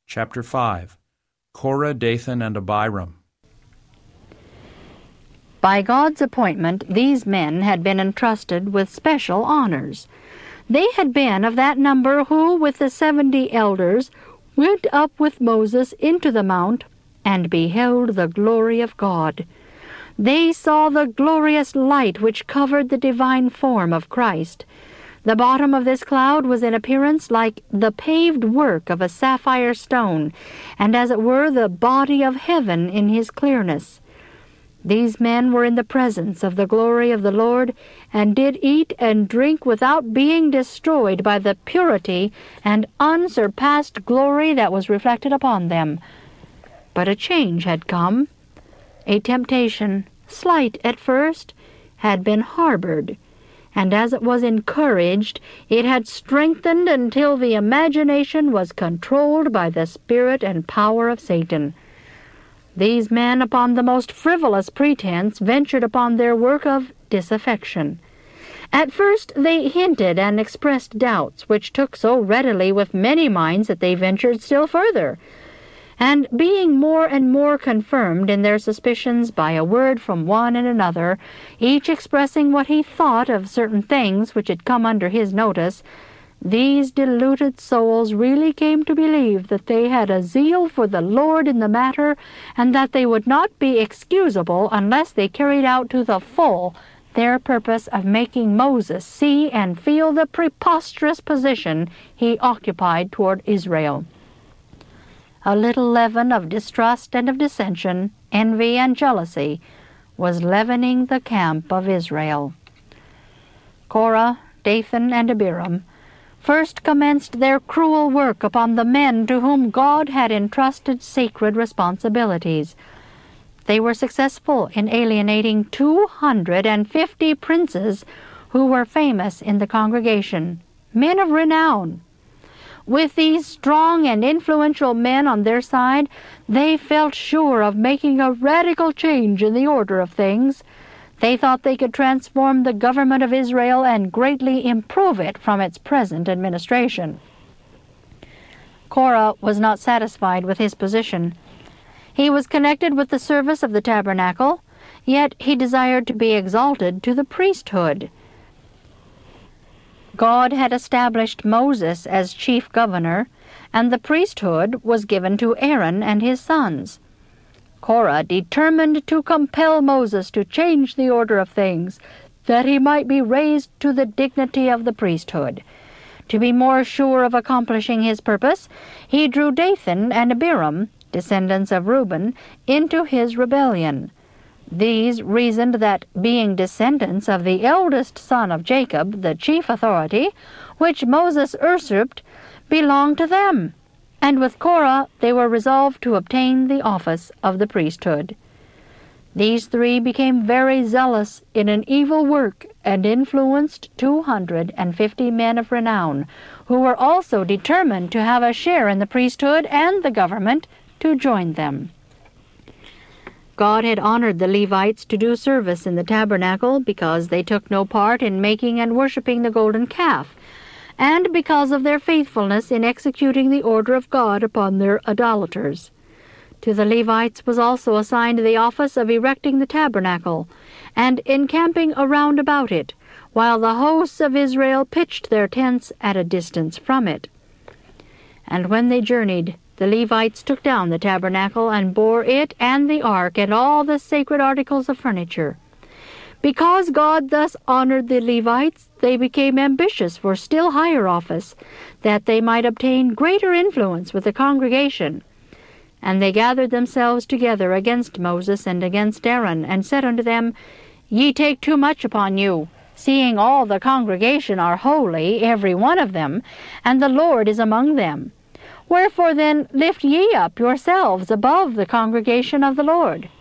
Chapter 5. Korah, Dathan, and Abiram. By God's appointment, these men had been entrusted with special honors. They had been of that number who, with the 70 elders, went up with Moses into the mount and beheld the glory of God. They saw the glorious light which covered the divine form of Christ. The bottom of this cloud was in appearance like the paved work of a sapphire stone, and as it were the body of heaven in his clearness. These men were in the presence of the glory of the Lord, and did eat and drink without being destroyed by the purity and unsurpassed glory that was reflected upon them. But a change had come. A temptation, slight at first, had been harbored, and as it was encouraged, it had strengthened until the imagination was controlled by the spirit and power of Satan. These men, upon the most frivolous pretense, ventured upon their work of disaffection. At first they hinted and expressed doubts, which took so readily with many minds that they ventured still further. And being more and more confirmed in their suspicions by a word from one and another, each expressing what he thought of certain things which had come under his notice, these deluded souls really came to believe that they had a zeal for the Lord in the matter, and that they would not be excusable unless they carried out to the full their purpose of making Moses see and feel the preposterous position he occupied toward Israel. A little leaven of distrust and of dissension, envy and jealousy, was leavening the camp of Israel. Korah, Dathan, and Abiram first commenced their cruel work upon the men to whom God had entrusted sacred responsibilities. They were successful in alienating 250 princes who were famous in the congregation, men of renown. With these strong and influential men on their side, they felt sure of making a radical change in the order of things. They thought they could transform the government of Israel and greatly improve it from its present administration. Korah was not satisfied with his position. He was connected with the service of the tabernacle, yet he desired to be exalted to the priesthood. God had established Moses as chief governor, and the priesthood was given to Aaron and his sons. Korah determined to compel Moses to change the order of things, that he might be raised to the dignity of the priesthood. To be more sure of accomplishing his purpose, he drew Dathan and Abiram, descendants of Reuben, into his rebellion. These reasoned that, being descendants of the eldest son of Jacob, the chief authority, which Moses usurped, belonged to them, and with Korah they were resolved to obtain the office of the priesthood. These three became very zealous in an evil work, and influenced 250 men of renown, who were also determined to have a share in the priesthood and the government, to join them. God had honored the Levites to do service in the tabernacle because they took no part in making and worshipping the golden calf, and because of their faithfulness in executing the order of God upon their idolaters. To the Levites was also assigned the office of erecting the tabernacle, and encamping around about it, while the hosts of Israel pitched their tents at a distance from it. And when they journeyed, the Levites took down the tabernacle and bore it and the ark and all the sacred articles of furniture. Because God thus honored the Levites, they became ambitious for still higher office, that they might obtain greater influence with the congregation. And they gathered themselves together against Moses and against Aaron, and said unto them, Ye take too much upon you, seeing all the congregation are holy, every one of them, and the Lord is among them. Wherefore then lift ye up yourselves above the congregation of the Lord.